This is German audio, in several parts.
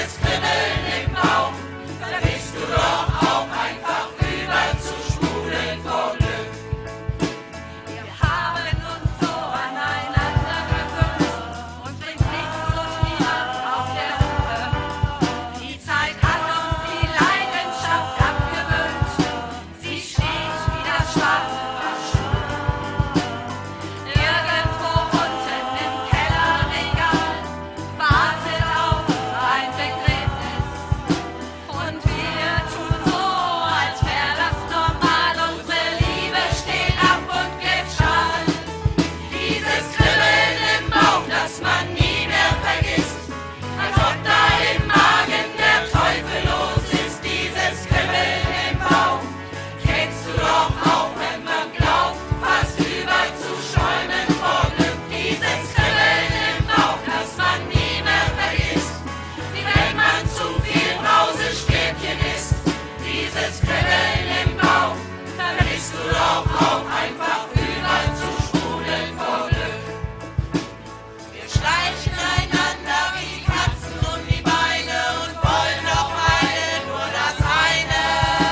dieses Kribbeln im Bauch, da bist du doch auch einfach überzusprudeln vor Glück. Wir haben uns so aneinander gewöhnt und sind nicht so schnell auf der Höhe. Die Zeit hat uns die Leidenschaft abgewöhnt, sie steht wie das schwarze Verschuch. Irgendwo unten im Kellerregal wartet auf ein Begräbnis. Und wir tun so, als wäre das normal. Unsere Liebe steht ab und wird schal. Dieses Kribbeln im Bauch, das man nie mehr vergisst, als ob da im Magen der Teufel los ist. Dieses Kribbeln im Bauch, kennst du doch auch, wenn man glaubt, fast überzuschäumen vor Glück. Dieses Kribbeln im Bauch, das man nie mehr vergisst, wie wenn man zu viel Brausestäbchen isst. Dieses Kribbeln im Bauch, dann bist du doch auch einfach überzusprudeln vor Glück. Wir streichen einander wie Katzen um die Beine und wollen doch beide nur das eine.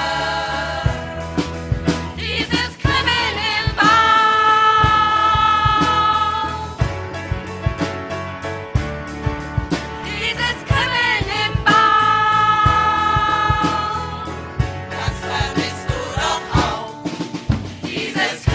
Dieses Kribbeln im Bauch. Dieses Kribbeln im Bauch. Das vermisst du doch auch. Dieses